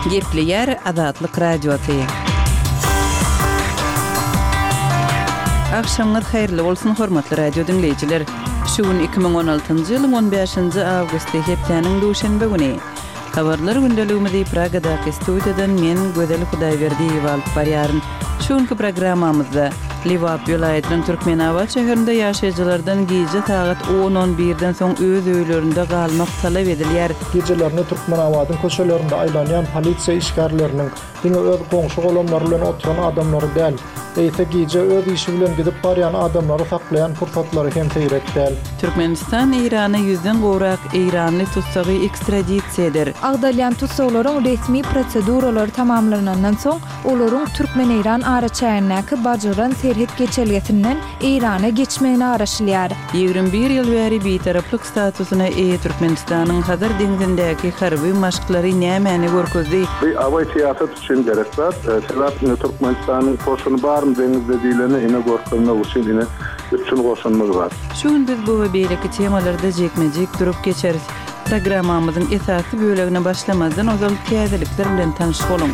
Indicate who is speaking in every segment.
Speaker 1: Gepleyer Azatlyk Radiosu. Akşamlar hayırlı olsun hormatly radio dinleyijiler. Şuun 2016-njy ýylyň 15-nji awgusty hepdeniň duşanbe güni. Habarlar gündeligimizi Pragadaky studiýadan men Gözel Hudaýberdiýew alyp barýaryn. Şuňky programmamyzda Liwap ýolaýatynyň Türkmenabat şäherinde ýaşaýjylardan gije saat 10-11-den soň öz öýlerinde galmak talap edilýär.
Speaker 2: Gejelerini Türkmenabatyň köşelerinde aýlanýan polisiýa işgärleriniň diňe öz goňşy golanlary bilen oturan adamlary däl. Eýse gije öz işi bilen gidip barýan adamlary saklaýan fursatlary hem teýrek däl.
Speaker 1: Türkmenistan Irany 100den gowrak Iranly tutsagy ekstradisiýadir.
Speaker 3: Agdalýan tutsaglaryň resmi proseduralary tamamlanandan soň olaryň Türkmen-İran araçaýynaky bajyran serhet geçelgetinden Irana geçmegini araşylýar.
Speaker 1: 21 ýyl bäri bitaraplyk statusyna eýe Türkmenistanyň Hazar deňizindäki harby maşklary nämäni görkezdi?
Speaker 4: Bu away siýasat üçin gerek bar. Sebäp Türkmenistanyň koşuny barmy deňizde diýileni ine görkezmek üçin ine üçün goşunmagy bar.
Speaker 1: Şuň biz bu we beýleki temalarda jekmejek durup geçeriz. Programmamyzyň esasy bölegine başlamazdan ozal täzelikler bilen tanyşyk bolun.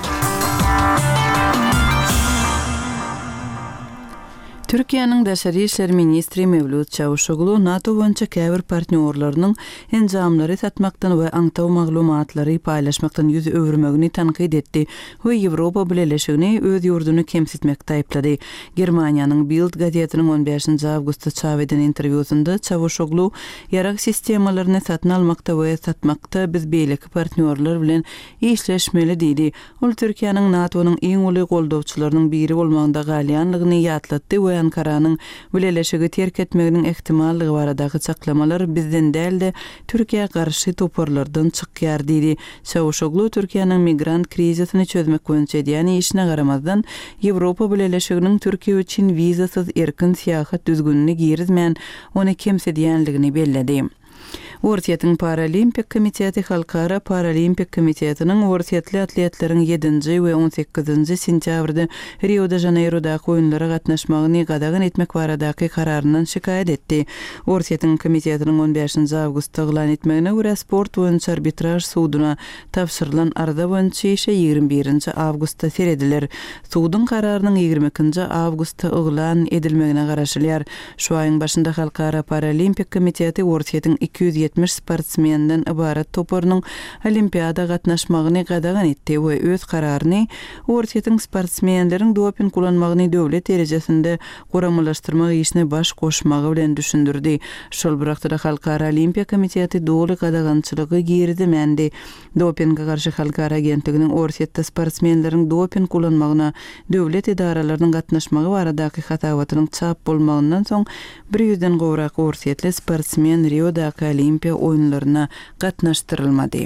Speaker 1: Türkiýanyň Daşary işler ministri Mevlut Çavuşoglu NATO boýunça käbir partnerlarynyň enjamlary satmakdan we aňtaw maglumatlary paýlaşmakdan ýüz öwürmegini tanqid etdi we Ýewropa bileşigini öz ýurduny kemsitmekde aýplady. Germaniýanyň Bild gazetiniň 15-nji awgustda çap eden interwýusynda Çavuşoglu ýarak sistemalaryny satyn almakda we satmakda biz beýleki partnerler bilen işleşmeli diýdi. Ol Türkiýanyň NATO'nyň iň uly goldawçylarynyň biri bolmagynda galýanlygyny ýatlatdy we Ankaranyň bileşigi terk etmeginiň ehtimallygy baradaky çaklamalar bizden däldi Türkiýe garşy toparlardan çykýar diýdi. Çavuşoglu Türkiýanyň migrant krizisini çözmek boýunça edýän işine garamazdan Ýewropa bileşiginiň Türkiýe üçin wizasyz erkin syýahat düzgünlüğini girizmän ony kemsedýänligini belledi. Ortiýatyň Paralimpik Komiteti Halkara Paralimpik Komitetining ortiýatly atletleriň 7-nji we 18-nji sentýabrda Rio de Janeiro'daky oýunlara gatnaşmagyny gadagyn etmek baradaky kararyndan şikayet etdi. Ortiýatyň komitetiniň 15-nji awgustda elan etmegine görä sport boýunça arbitraj suduna tapşyrylan arda boýunça işe 21-nji awgustda serediler. Sudyň kararynyň 22-nji awgustda elan edilmegine garaşylýar. Şu aýyň başynda Halkara Paralimpik Komiteti ortiýatyň 270 sportsmenden ibaret toparynyň olimpiada gatnaşmagyny gadagyn etdi we öz kararyny ortiýatyň sportsmenleriň doping kullanmagyny döwlet derejesinde goramalaşdyrmak işine baş goşmagy bilen düşündirdi. Şol birakda Halkara Olimpiya Komiteti doly gadagançylygy girdimendi. Dopingga garşy halkara agentliginiň ortiýatda sportsmenleriň doping kullanmagyna döwlet idaralarynyň gatnaşmagy baradaky hatawatynyň çap bolmagyndan soň 100den gowrak ortiýatly sportsmen Rio'daky Olimpiya oýunlaryna gatnaşdyrylmady.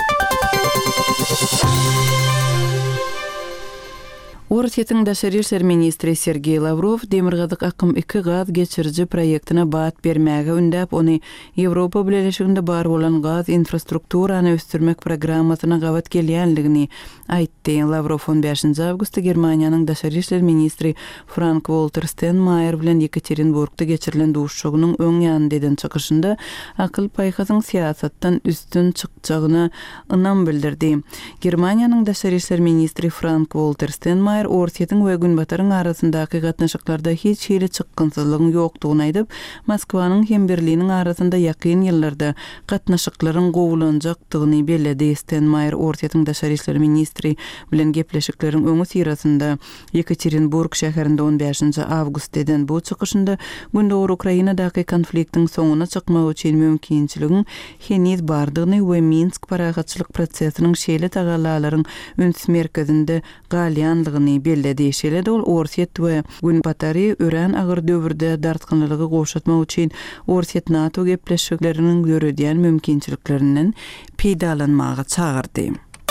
Speaker 1: Ortiýatyň Daşary işler ministri Sergey Lavrov demirgazyk akym 2 gaz geçiriji proýektine bat bermäge ündäp ony Ýewropa bileşiginde bar bolan gaz infrastrukturany östürmek programmasyna gabat gelýänligini aýtdy. Lavrov 15-nji awgustda Germaniýanyň Daşary işler ministri Frank-Walter Steinmeier bilen Yekaterinburgda geçirilen duşşogynyň öň ýanyndan çykyşynda akyl paýhasyň siýasatdan üstün çykjagyna ynam bildirdi. Germaniýanyň Daşary işler ministri Frank-Walter Steinmeier ortiýatyň we Günbataryň arasyndaky gatnaşyklarda hiç hili çykgynsyzlygyň ýokdugyny aýdyp, Moskwanyň hem Berliniň arasynda ýakyn ýyllarda gatnaşyklaryň gowulanjakdygyny belledi. Steinmeier ortiýatyň Daşary işler ministri bilen gepleşikleriň öňü sirasynda Yekaterinburg şäherinde 15-nji awgustdan bu çykyşynda gündäk Ukrainadaky konfliktiň soňuna çykmak üçin mümkinçiligiň heniz bardygyny we Minsk paragatçylyk prosesiniň şeýle tagallalaryň üns merkezinde galýanlygyny belledi. Şeýle ol ortiýat we Günbatary ören agyr döwürde dartgynlygy goşatmak üçin ortiýat NATO gepleşikleriniň görýän mümkinçiliklerinden peýdalanmagy çağırdy.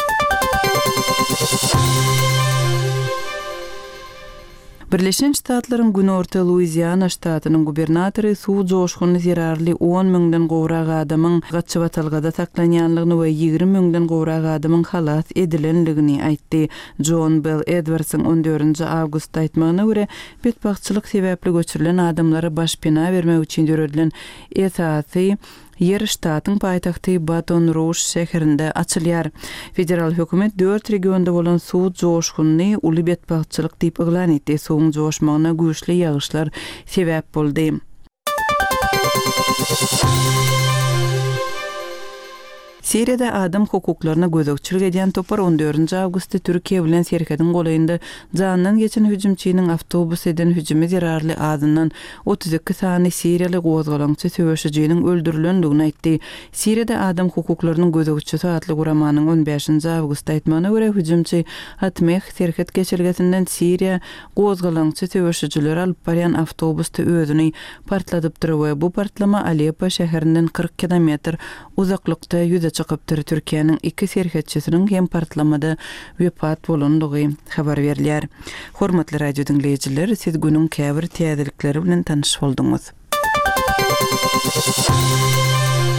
Speaker 1: Birleşen Ştatlaryň Günorta Louisiana ştatynyň gubernatory suw joşguny zerarly 10 000den gowrak adamyň gatçybatalgada saklanýanlygyny we 20 000den gowrak adamyň halat edilenligini aýtdy. John Bell Edwards'ın 14-nji awgustda aýtmagyna görä, betbagçylyk sebäpli göçürilen adamlara başpena bermek üçin ýöredilen esasy yer ştatın paýtagty Baton Rouge şäherinde açylýar. Federal hökümet 4 regionda bolan suw joşguny uly betbagçylyk diýip eglan etdi. Suwun joşmagyna güýçli ýagyşlar sebäp boldy. Siriyada adam hukuklaryna gözükçülük edýän topar 14 awgustda Türkiýe bilen serhedin golayynda janyndan geçen hüjümçiniň awtobus eden hüjümi zerarly adynyň 32 sany Siriýaly gozgalaňçy söwüşijiniň öldürilendigini aýtdy. Siriyada adam hukuklarynyň gözükçüsi adly guramanyň 15 awgustda aýtmagyna görä hüjümçi Hatmeh serhed geçirgesinden Siriýa gozgalaňçy söwüşijiler alyp barýan awtobusda özüni partladypdyr we bu partlama Aleppo şäherinden 40 kilometr uzaklykda çykypdyr. Türkiýanyň 2 serhetçisiniň hem partlamada wepat bolandygy habar berilýär. Hormatly radio dinleýijiler, siz günüň käbir täzelikleri bilen tanyş bolduňyz.